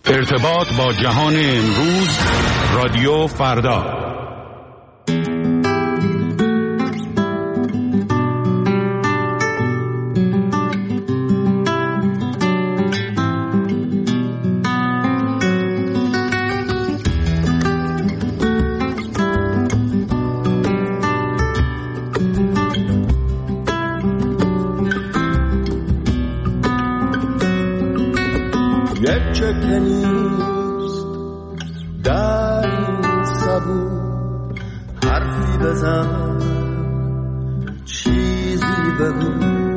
ارتباط با جهان امروز، رادیو فردا. یک چکه نیست در این سبو، حرفی بزن چیزی بگو،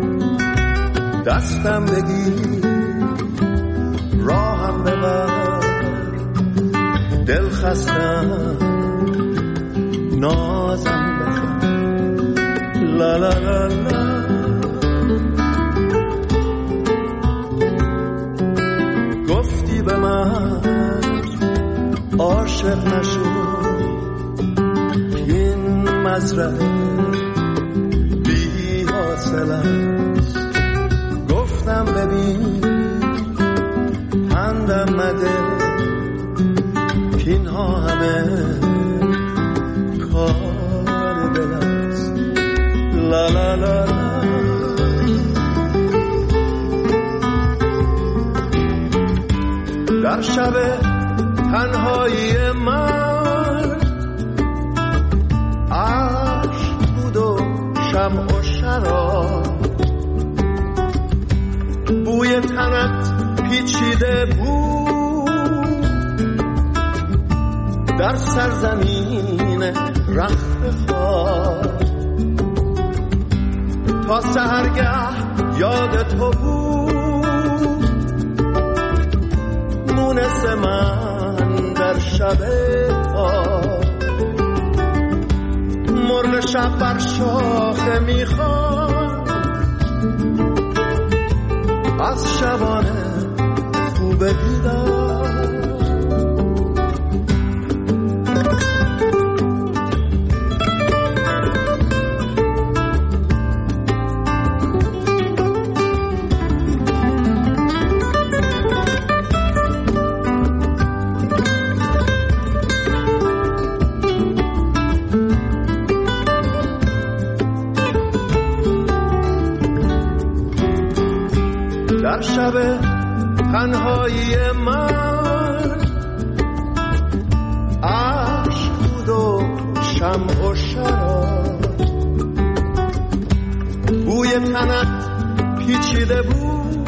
دستم بگیر راهم ببر، دل خستم نازم بخر، لا لا لا لا. گفتی به من عاشق نشو، این مزرعه بی حاصل است. گفتم ببین پندم مده، اینها همه کار دل است. لا لا لا لا. در شب تنهایی من عشق بود و شمع و شراب، بوی تنت پیچیده بود در سرزمین رخت خواب، تا سحرگه یاد تو بود مونس من در شب تاب. مرغ شب بر شاخه میخواد از شبانه خوب دیدار. در شب تنهایی من عشق بود و شمع و شراب، بوی تنت پیچیده بود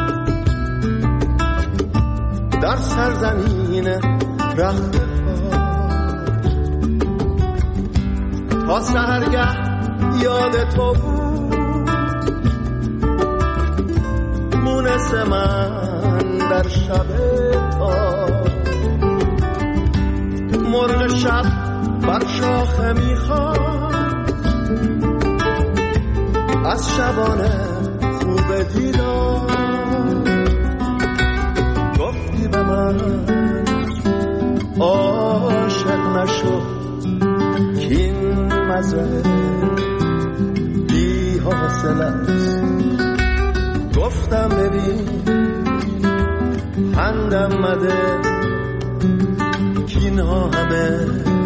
در سرزمین رخت خواب، تا سحرگه یاد تو بود مونس من در شب تاب. مرغ شب بر شاخه میخواد از شبانه خوب دیدار. گفتی به من عاشق نشو، کین مزرعه بی حاصل است. گفتم ببین پندم مده، کینها همه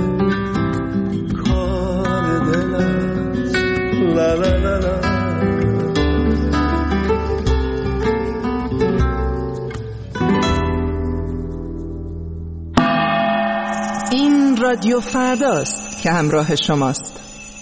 کار دل است. لا لا لا لا. این رادیو فرداست که همراه شماست.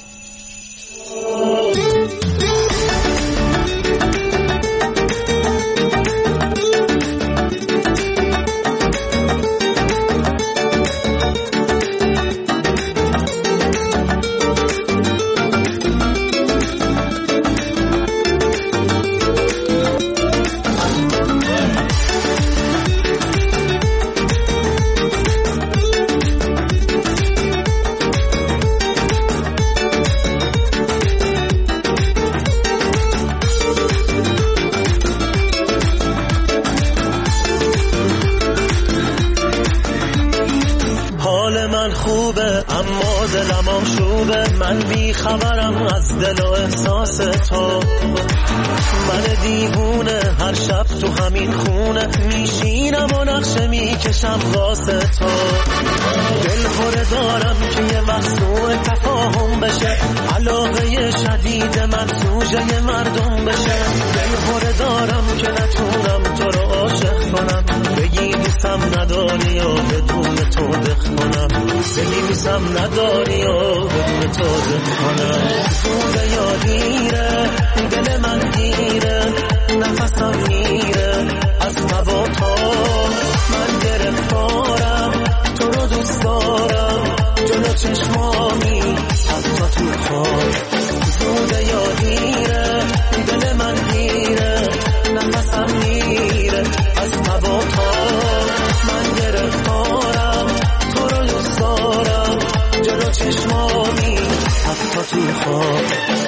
اما دلم آشوبه، من بی خبرم از دل و احساس تو. من دیوونه هر شب تو همین خونه میشینم و نقشه بشم واسه تو. دل خوره دارم که یه وقت سوء تفاهم بشه، علاقه شدید من سوژه مردم بشه. دل خوره دارم که نتونم تو رو عاشق کنم، بگی دوستم نداری و بدون تو دق کنم، بگی دوستم نداری و بدون تو دق کنم. زوده یا دیره دل من گیره، نفسم میره از هوا تا من گرفتارم، تو رو دوست دارم جلو چشمامی حتی تو خواب. زوده یا دیره دل من گیره، نفسم میره از هوا تا من گرفتارم، تو رو دوست دارم جلو چشمامی حتی تو خواب.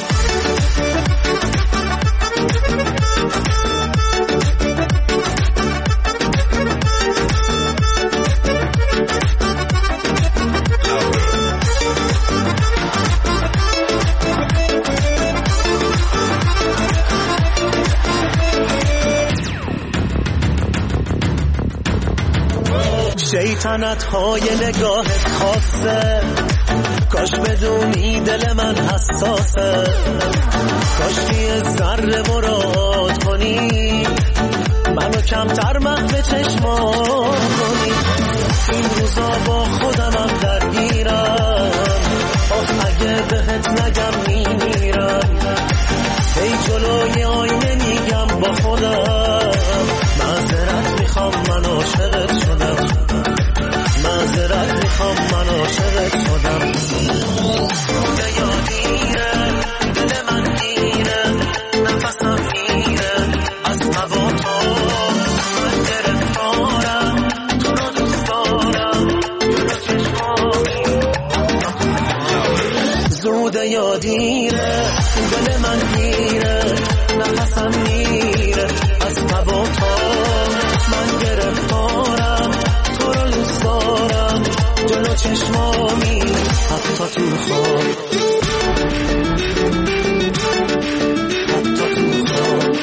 شیطنت های نگاهت خاصه، کاش بدونی دل من حساسه، کاش که ذره مراد کنی منو کمتر محو چشمان کنی. این روزا با خودمم درگیرم، آخ اگه بهت نگم میمیرم. ای جلوی آینه میگم با خودم، معذرت میخوام من عاشقت شدم، معذرت میخوام من عاشقت شدم. زوده یا دیره دل من گیره، نفسم میره از هوا تا من گرفتارم، تو رو دوست دارم جلو چشمامی. زوده یا دیره دل من گیره، نفسم میره از هوا تا من گرفتارم، تو رو دوست دارم جلو چشمامی حتی تو خواب، حتی تو خواب.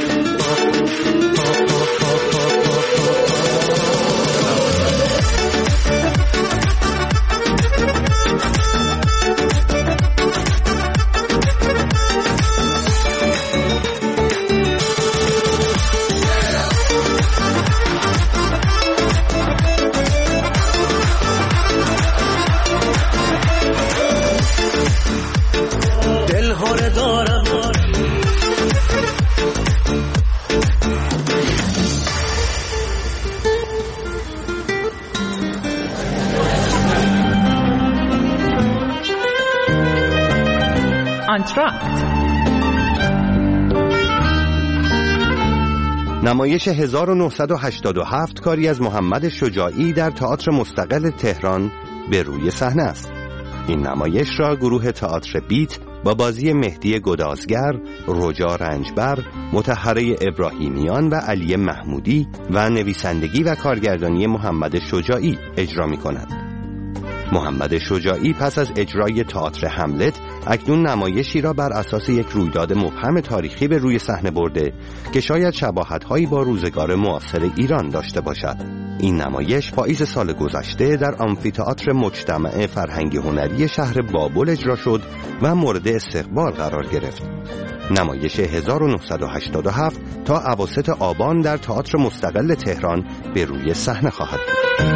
نمایش 1987 کاری از محمد شجاعی در تئاتر مستقل تهران به روی صحنه است. این نمایش را گروه تئاتر بیت با بازی مهدی گدازگر، رجا رنجبر، مطهره ابراهیمیان و علی محمودی و نویسندگی و کارگردانی محمد شجاعی اجرا می کند. محمد شجاعی پس از اجرای تئاتر هملت اکنون نمایشی را بر اساس یک رویداد مبهم تاریخی به روی صحنه برده که شاید شباهت‌هایی با روزگار معاصر ایران داشته باشد. این نمایش پاییز سال گذشته در آمفی‌تئاتر مجتمع فرهنگی هنری شهر بابل اجرا شد و مورد استقبال قرار گرفت. نمایش 1987 تا اواسط آبان در تئاتر مستقل تهران به روی صحنه خواهد بود.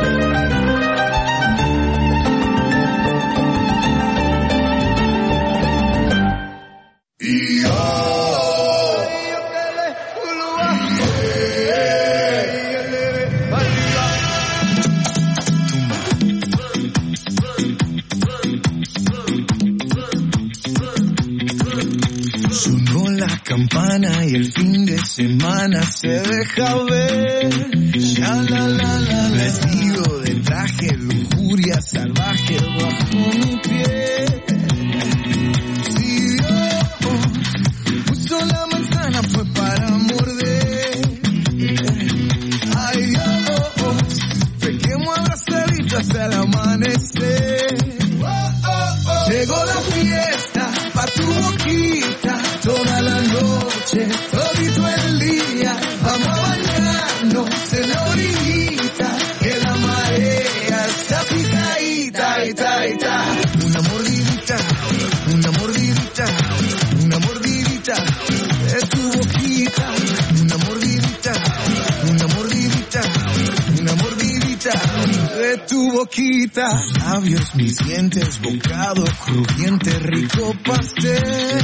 Campana y el fin de semana se deja ver. Ya la la la, vestido de traje, lujuria salvaje bajo mi pie. Si Dios puso la manzana fue para morder. Ay Dios, pequemos abrazaditos hasta el amanecer. Llegó la fiesta pa' tu boquita. Toda la noche, todito el día, vamos a bañarnos en la orillita, que la de tu boquita. Labios, mis dientes, bocado crujiente, rico pastel.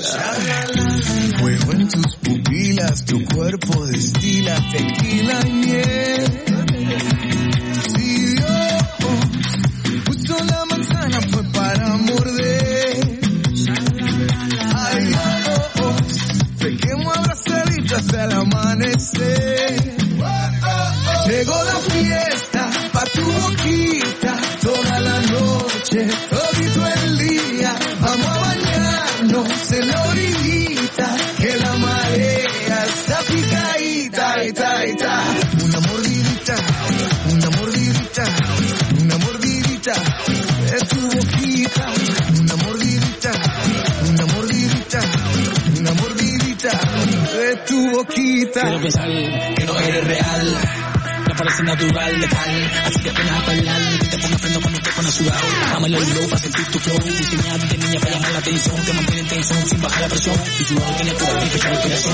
Fuego en tus pupilas, tu cuerpo destila tequila y miel. Si Dios puso la manzana fue para morder. Ay, te quemo abrazaditas al amanecer. Llegó la fiesta pa' tu boquita, toda la noche, todito el día. Vamos a bañarnos en la orillita, que la marea está picadita, ita, ita. Una mordidita, una mordidita, una mordidita de tu boquita. Una mordidita, una mordidita, una mordidita de tu boquita. Quiero pensar que no eres real, me parece natural, letal, así que apenas a bailar, te pongo freno cuando te pones sudado. Dame el flow para sentir tu flow, diseñado de niña para llamar la atención, te mantiene en tensión sin bajar la presión, y tu lado tiene tu y pecha respiración.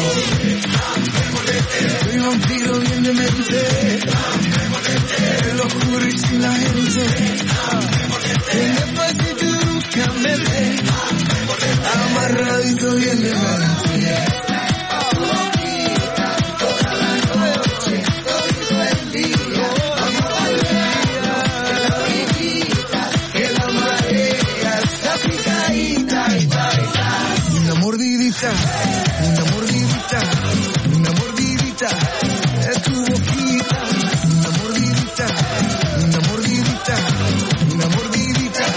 Soy vampiro bien de mente, lo oscuro y sin la gente, en despacito bruscamente, amarradito bien de mente. Una mordidita, una mordidita de tu boquita. Una mordidita, una mordidita, una mordidita.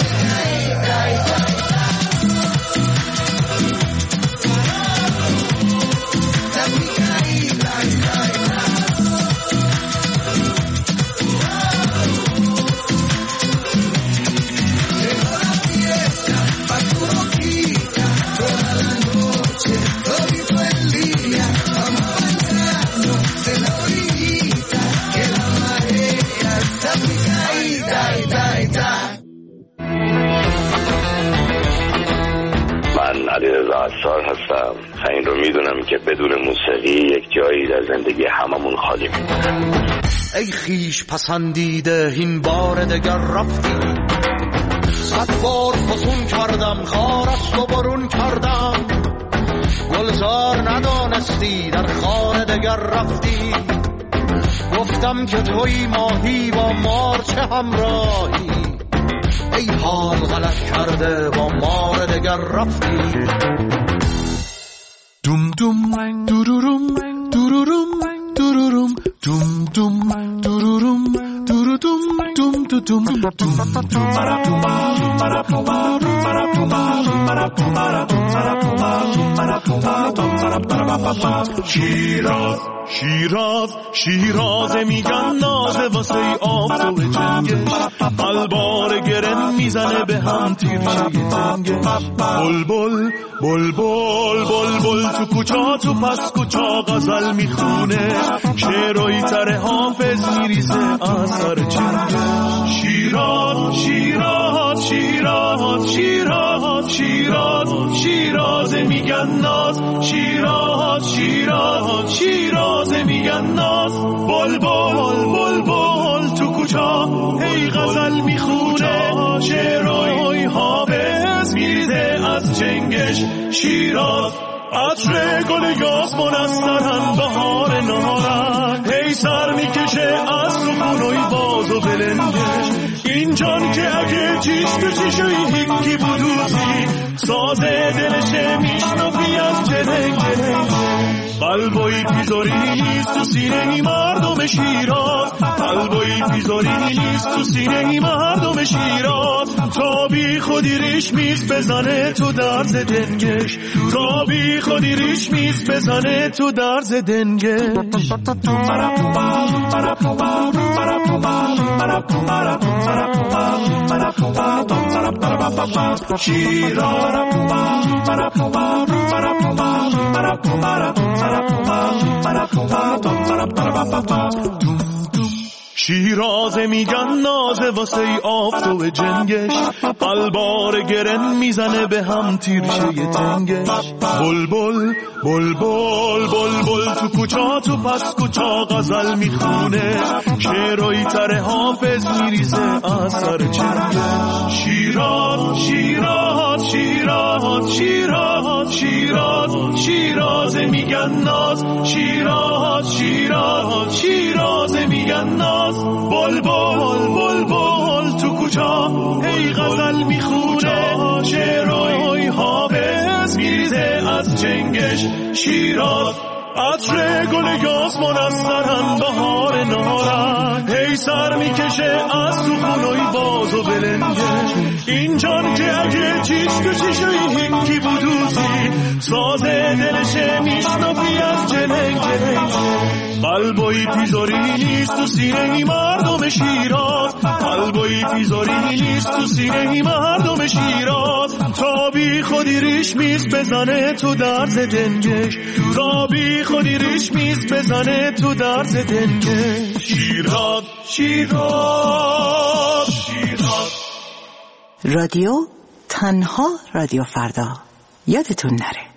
Llegó la fiesta pa' tu boquita, toda la noche, todito el día. Vamos a bañarnos en la orillita, que la marea está picadita, ita, ita. من علیرضا عصار هستم. این رو میدونم که بدون موسیقی یک جایی در زندگی هممون خالی میمونه. ای خیش پسندیده این بار دگر رفتی، صد بار فسون کردم خارش و برون کردم، گلزار ندانستی در خانه دگر رفتی، گفتم که توی ماهی با مار چه همراهی، ای حال غلط کرده با مار دگر رفتی. دوم دوم دوروروم دوروروم دوروروم دوم دوم دوروروم دوروروم دوم دوم شیراز شیراز شیراز میگن نازه واسه آب تو جنگش، قلبار گرن میزنه به هم تیرشه تنگش. بلبل بلبل بلبل تو کوچا تو پس کوچا غزل میخونه، شعرهای تر حافظ میریزه از سر چنگش. شیراز شیراز شیراز شیراز شیراز شیراز میگن ناز، شیراز شیراز شیراز میگن ناز. بلبل بلبل تو کوچا هی غزل میخونه، شعرهای حافظ میریزه از چنگش. شیراز عطر گل یاسمن از سرن بهار نهارن، هی سر میکشه از سخونوی باز و بلنگش. این جان که اگه چیش تو چیشوی هیکی بودوزی، سازه دلشه میشنفی از جنگ جنگ. قلبوی پیزاری نیست تو سینه مردم شیراز، قلبوی پیزاری نیست تو سینه مردم شیراز. تا بی خودی ریش میز بزنه تو درز دنگش، تا بی خودی ریش میز بزنه تو درز دنگش. شیرازه میگن نازه واسه آفتاب جنگش، قلبار گرن میزنه به هم تیرشه ی تنگش. بلبل بلبل بلبل تو کوچا تو پس کوچا غزل میخونه، شعرهای تر حافظ میریزه از سر چنگش. شیراز شیراز شیراز شیراز شیراز شیرازه میگن ناز، شیراز شیراز شیرازه میگن ناز. بلبل بلبل تو کوچا هی غزل میخونه، شعرهای حافظ میریزه از چنگش. شیراز عطر گل یاسمن از سرن بهار نارن، هی سر میکشه از تو خونوی باز و بلنگش. این جان که اگه چیش کشیش هیکی بودوزی، ساز دلشه میشنفی از جلنگ جلنگ. قلبایی پیزاری نیست تو سینه مردم شیراز، قلبایی پیزاری نیست تو سینه مردم شیراز. تا بی خودی ریش میز بزنه تو درز دنگش، تا بی خودی ریش میز بزنه تو درز دنگش. شیراز شیراز شیراز. رادیو تنها رادیو فردا، یادتون نره.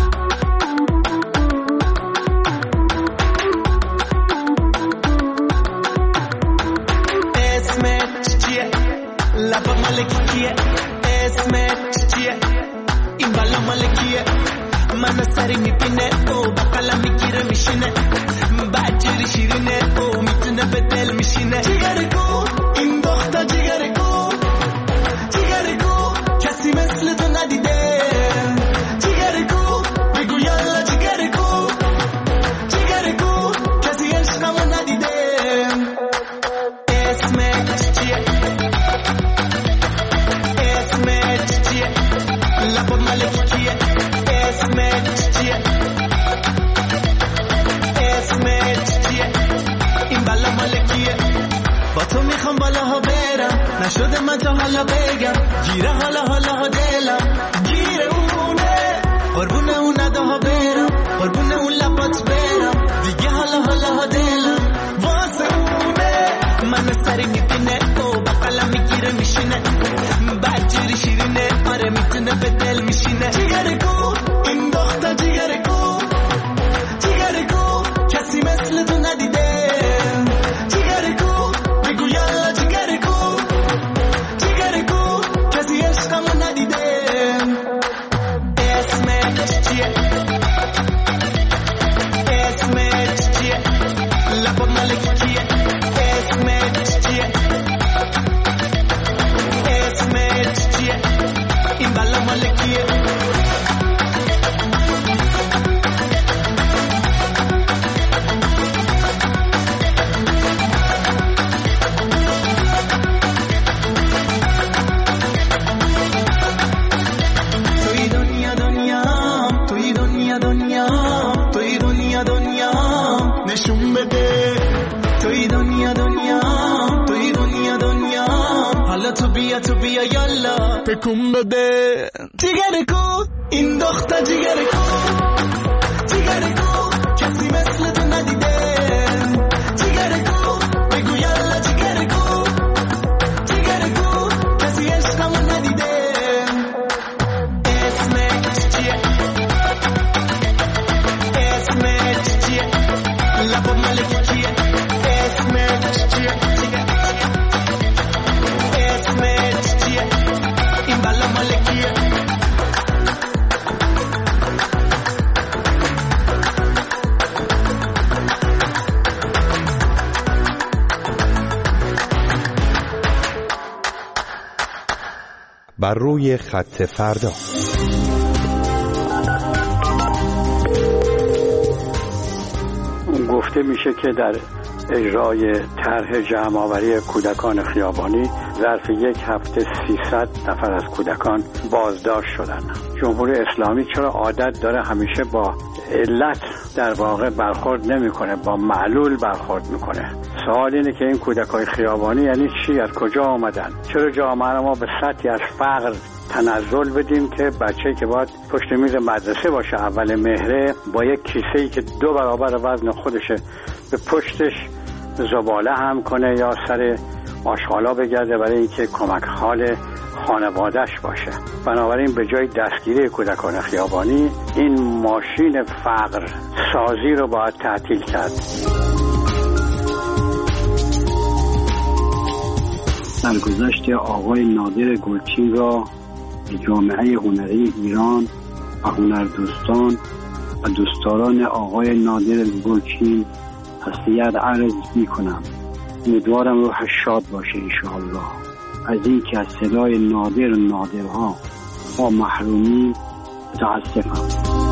لبا ملکیه اسمت چیه؟ این بالا ملکیه منو سری میبینه او با قلم میگیره میشینه، بدجوری شیرینه او میتونه به دل میشینه. جیگرگو این دختر جیگرگو جیگرگو کسی مثل تو ندیده. جیگرگو بگو یالا جیگرگو جیگرگو کسی عشقمو ندیده. اسمت چیه؟ لبا ملکیه اسمت چیه؟ اسمت چیه؟ این بالا ملکیه. با تو میخوام بالاها برم، نشده من تا حالا بگم، گیره حالا ها دلم، گیره اونه قربونه اون نداها برم، قربونه اون لبات برم، دیگه حالا ها دلم واسه اونه. منو سری میبینه او با قلم میگیره میشینه، بدجوری شیرینه آره میتونه به دل میشینه. جیگرگو این دختر جیگرگو جیگرگو کسی مثل تو ندیده. جیگرگو بگو یالا جیگرگو جیگرگو کسی عشقمو ندیده. اسمت چیه؟ اسمت چیه؟ لبا ملکیه اسمت چیه؟ اسمت چیه؟ این بالا ملکیه. توی دنیا دنیا توی دنیا دنیا توی دنیا دنیا نشون بده. توی دنیا دنیا توی دنیا دنیا حالا تو بیا یالا تکون بده. جیگرگو این دختر جیگرگو جیگرگو کسی مثل تو ندیده. جیگرگو بگو یالا جیگرگو جیگرگو کسی عشقمو ندیده. اسمت چیه؟ اسمت چیه؟ لبا ملکیه اسمت چیه؟ اسمت چیه؟ این بالا ملکیه. بر روی خط فردا. گفته میشه که در اجرای طرح جمع‌آوری کودکان خیابانی ظرف یک هفته 300 نفر از کودکان بازداشت شدند. جمهوری اسلامی چرا عادت داره همیشه با علت در واقع برخورد نمیکنه، با معلول برخورد میکنه؟ سوال اینه که این کودکان خیابانی یعنی چی؟ از کجا آمدن؟ چرا جامعه ما به سطحی از فقر تنزل بدیم که بچه‌ای که باید پشت میز مدرسه باشه اول مهره با یک کیسه‌ای که 2 برابر وزن خودشه به پشتش زباله هم کنه یا سر آشغالا بگرده برای اینکه کمک حال خانوادهش باشه. بنابراین به جای دستگیری کودکان خیابانی این ماشین فقر سازی رو باید تعطیل کرد. سرگذشت آقای نادر گلچین را به جامعه هنری ایران و هنردوستان و دوستداران آقای نادر گلچین تسلیت عرض می‌کنم. امیدوارم روحش شاد باشه انشاءالله. از این که از صدای نادرها با محرومی متاسفم.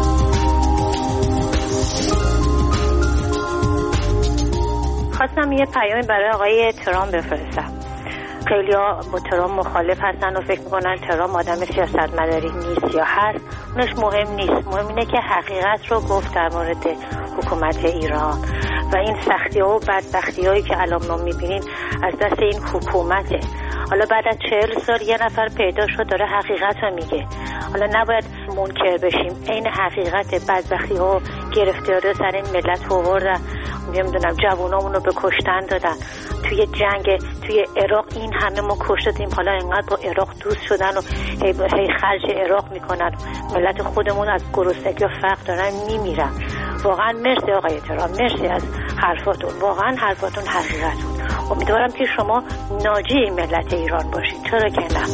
خواستم یه پیامی برای آقای ترامپ بفرستم. خیلی ها با ترامپ مخالف هستن و فکر میکنن ترامپ آدم سیاستمداری نیست یا هست. اونش مهم نیست. مهم اینه که حقیقت رو گفت در مورد حکومت ایران و این سختی ها و بدبختی هایی که الان ما میبینیم از دست این حکومته. حالا بعد از 40 سال یه نفر پیدا شد داره حقیقت رو میگه. حالا نباید منکر بشیم. این حقیقت بدبختی ها گرفتاری سر این ملت آوردن. نمیدونم جوانامون رو به کشتن دادن. توی جنگ توی عراق این همه ما کشتیم. حالا اینقدر با عراق دوست شدن و هی خرج عراق میکنن. ملت خودمون از گرسنگی و فقر دارن میمیرن. واقعا مرسی آقای ترامپ، مرسی از حرفاتون. واقعا حرفاتون حقیقت بود. امیدوارم که شما ناجی ملت ایران باشید. چرا که نه؟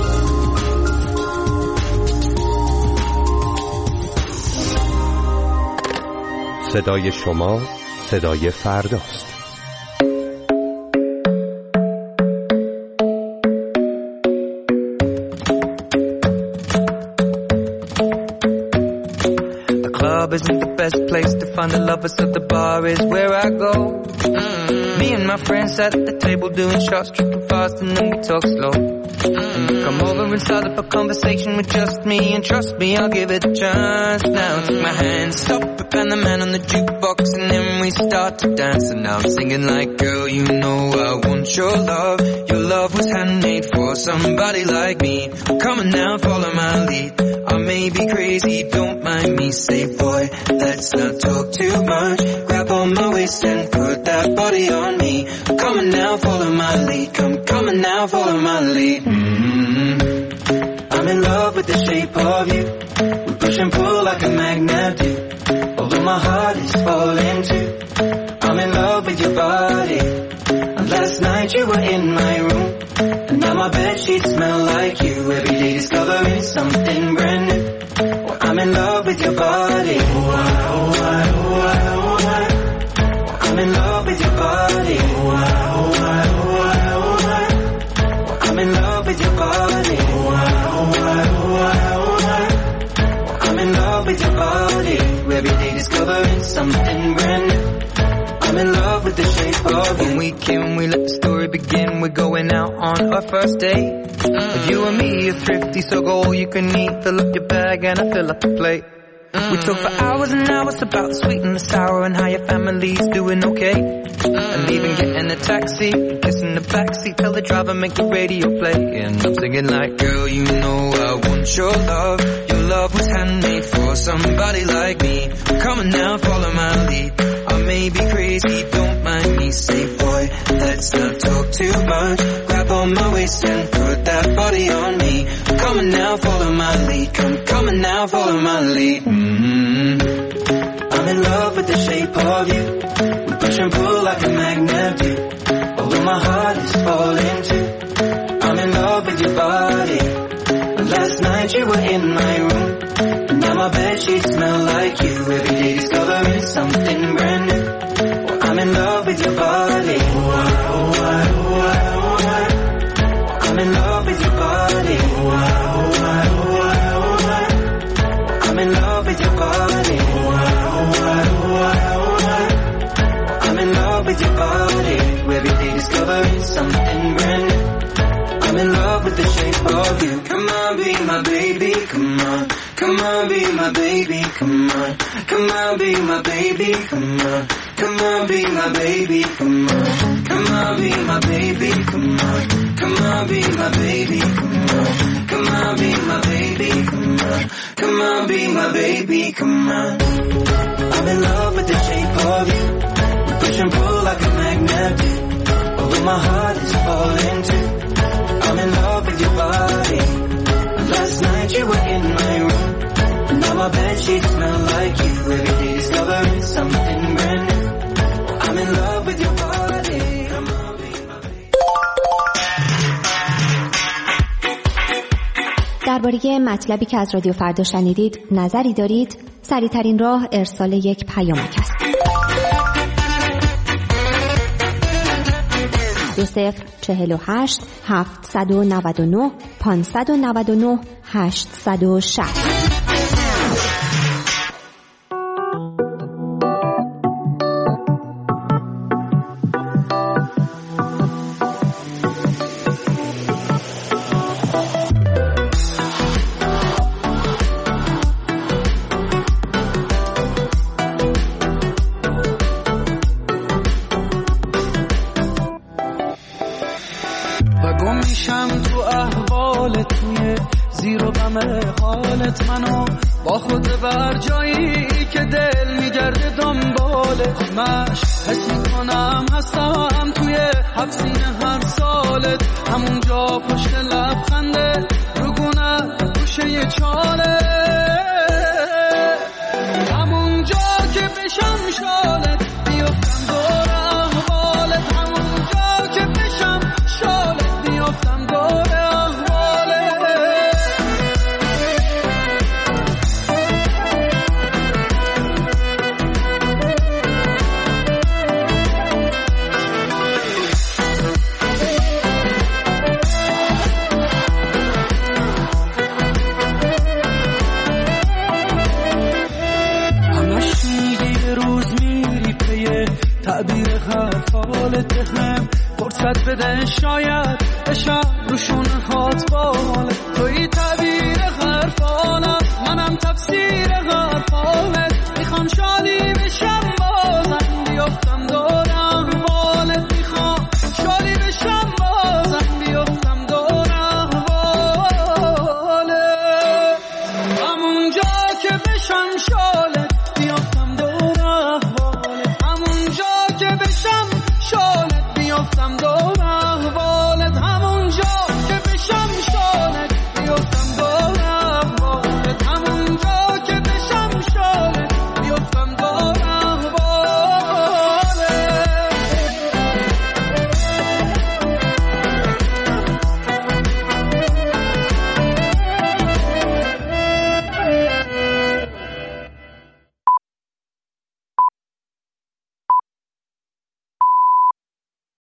صدای شما صدای فرداست. Isn't the best place to find the lovers, so the bar is where I go. Me and my friends at the table doing shots, tripping fast, and then we talk slow. And you come over and start up a conversation with just me, and trust me, I'll give it a chance. Now take my hand, stop it, and the man on the jukebox, and then we start to dance. And now I'm singing like, girl, you know I want your love. Your love was handmade for somebody like me. Come on now, follow my lead. I may be crazy, don't mind me. Say, boy, let's not talk too much. Grab on my waist and put that body on me. Come on now, follow my lead. Come on now, follow my lead. I'm in love with the shape of you. We push and pull like a magnet do. Although my heart is falling too. I'm in love with your body. And last night you were in my room. And now my bedsheets smell like you. Every day discovering something brand new. Well, I'm in love with your body. I'm in love with your body. I'm in love with your body. I'm in love with your body. Every day discovering something brand new. I'm in love with the shape of you. When we came, we let the story begin. We're going out on our first date. You and me are thrifty, so go all you can eat. Fill up your bag and I fill up the plate. We talk for hours and hours about the sweet and the sour and how your family's doing okay. And even getting a taxi, kissing the backseat, tell the driver make the radio play. And I'm singing like, girl, you know I want your love. Your love was handmade for somebody like me. Come on now, follow my lead. I may be crazy, don't mind me. Say, boy, let's not talk too much. Grab on my waist and put that body on me. Come on now, follow my lead. Come on now, follow my lead. I'm in love with the shape of you. We push and pull like a magnet do. Although my heart is falling too. I'm in love with your body. Last night you were in my room. And now my bedsheets smell like you. Every day discovering something brand new. Well, I'm in love with your body. I'm in love with your body. I'm in love with your body. I'm in love with your body. Every day discovering something brand new. I'm in love with the shape of you. Come on, be my baby, come on. Come on, be my baby, come on. Come on, be my baby, come on. Come on, be my baby, come on. Come on, be my baby, come on. Come on, be my baby, come on. Come on, be my baby, come on. Come on, be my baby, come on. I'm in love with the shape of you. We push push and pull like a magnet, although my heart is falling too. I'm in love with your body. Last night you were in my room, now my bedsheets smell like you. Every day discovering something brand new. I'm in love with your body. Come on, be my baby. درباره مطلبی که از رادیو فردا شنیدید نظری دارید؟ سریع‌ترین راه ارسال یک پیامک است. 2048 799 599 860. منو با خود بر جایی که دل میگرده دنبالش حس میکنم هستم توی حبسین هر سالت همونجا پشت لبخنده روگونه گوشه چاله همونجا که بشم شالت بیفتم دور احوالت همونجا که بشم شالت بیفتم دور تعبیر حرفالت هم فرصت بده شاید بشم روشون هات بالت توی تعبیر حرفالم منم تفسیر حرفالت میخوام شادی بشم بازم بیفتم دور